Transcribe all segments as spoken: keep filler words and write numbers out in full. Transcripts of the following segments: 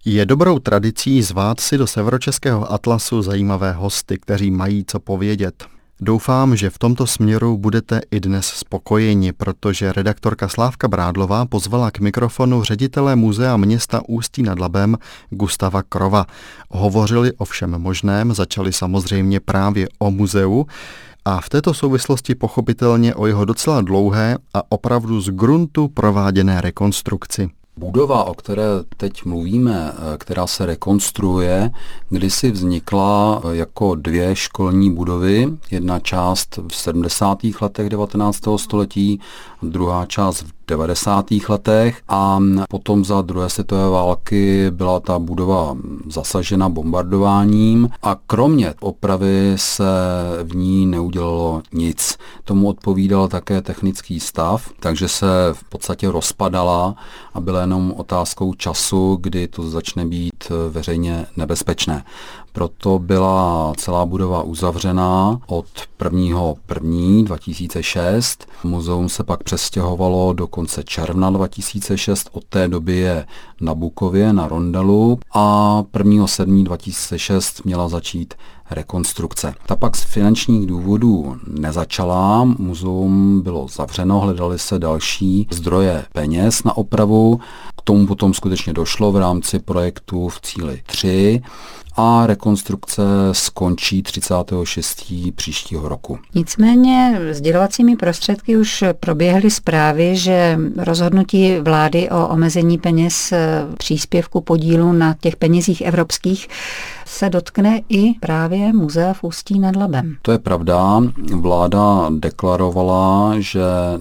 Je dobrou tradicí zvát si do Severočeského atlasu zajímavé hosty, kteří mají co povědět. Doufám, že v tomto směru budete i dnes spokojeni, protože redaktorka Slávka Brádlová pozvala k mikrofonu ředitele Muzea města Ústí nad Labem Gustava Krova. Hovořili o všem možném, začali samozřejmě právě o muzeu a v této souvislosti pochopitelně o jeho docela dlouhé a opravdu z gruntu prováděné rekonstrukci. Budova, o které teď mluvíme, která se rekonstruuje, kdysi vznikla jako dvě školní budovy. Jedna část v sedmdesátých letech devatenáctého století, druhá část v devadesátých letech a potom za druhé světové války byla ta budova zasažena bombardováním a kromě opravy se v ní neudělalo nic. Tomu odpovídal také technický stav, takže se v podstatě rozpadala a byla jenom otázkou času, kdy to začne být veřejně nebezpečné. Proto byla celá budova uzavřená od prvního prvního dva tisíce šest. Muzeum se pak přestěhovalo do konce června dva tisíce šest. Od té doby je na Bukově, na Rondelu a prvního sedmého dva tisíce šest měla začít rekonstrukce. Ta pak z finančních důvodů nezačala, muzeum bylo zavřeno, hledaly se další zdroje peněz na opravu. K tomu potom skutečně došlo v rámci projektu v cíli tři a rekonstrukce skončí třicátého šestého příštího roku. Nicméně sdělovacími prostředky už proběhly zprávy, že rozhodnutí vlády o omezení peněz příspěvku podílu na těch penězích evropských se dotkne i právě muzea v Ústí nad Labem. To je pravda. Vláda deklarovala, že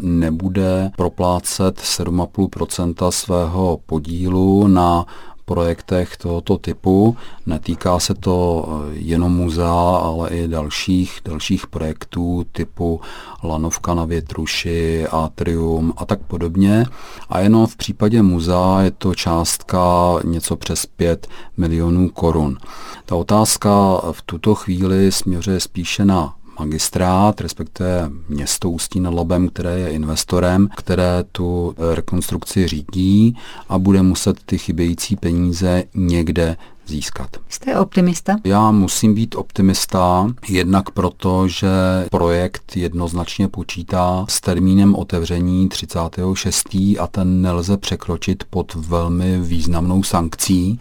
nebude proplácet sedm celá pět procenta svého podílu na projektech tohoto typu. Netýká se to jenom muzea, ale i dalších, dalších projektů typu Lanovka na Větruši, Atrium a tak podobně. A jenom v případě muzea je to částka něco přes pět milionů korun. Ta otázka v tuto chvíli směřuje spíše na magistrát, respektive město Ústí nad Labem, které je investorem, které tu rekonstrukci řídí a bude muset ty chybějící peníze někde získat. Jste optimista? Já musím být optimista, jednak proto, že projekt jednoznačně počítá s termínem otevření třicátého šestého a ten nelze překročit pod velmi významnou sankcí.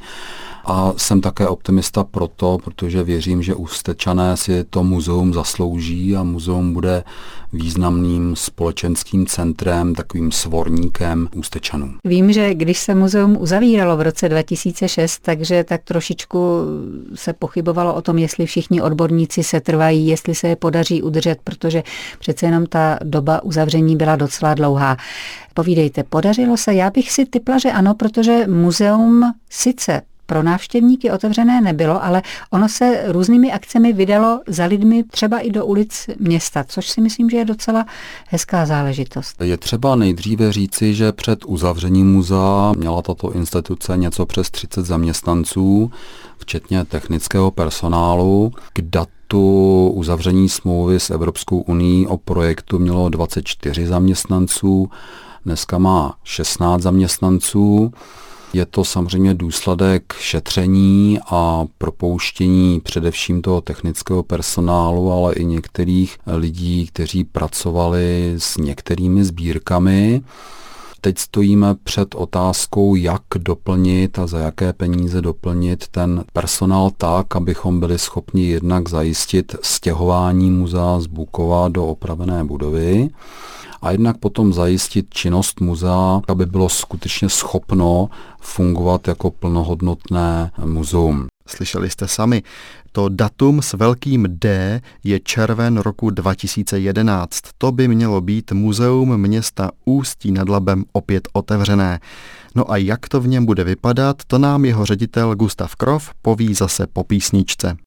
A jsem také optimista proto, protože věřím, že Ústečané si to muzeum zaslouží a muzeum bude významným společenským centrem, takovým svorníkem Ústečanů. Vím, že když se muzeum uzavíralo v roce dva tisíce šest, takže tak trošičku se pochybovalo o tom, jestli všichni odborníci se trvají, jestli se je podaří udržet, protože přece jenom ta doba uzavření byla docela dlouhá. Povídejte, podařilo se? Já bych si tipla, že ano, protože muzeum sice pro návštěvníky otevřené nebylo, ale ono se různými akcemi vydalo za lidmi třeba i do ulic města, což si myslím, že je docela hezká záležitost. Je třeba nejdříve říci, že před uzavřením muzea měla tato instituce něco přes třicet zaměstnanců, včetně technického personálu. K datu uzavření smlouvy s Evropskou unií o projektu mělo dvacet čtyři zaměstnanců, dneska má šestnáct zaměstnanců. Je to samozřejmě důsledek šetření a propouštění především toho technického personálu, ale i některých lidí, kteří pracovali s některými sbírkami. Teď stojíme před otázkou, jak doplnit a za jaké peníze doplnit ten personál tak, abychom byli schopni jednak zajistit stěhování muzea z Bukova do opravené budovy a jednak potom zajistit činnost muzea, aby bylo skutečně schopno fungovat jako plnohodnotné muzeum. Slyšeli jste sami, to datum s velkým D je červen roku dva tisíce jedenáct. To by mělo být muzeum města Ústí nad Labem opět otevřené. No a jak to v něm bude vypadat, to nám jeho ředitel Gustav Krov poví zase po písničce.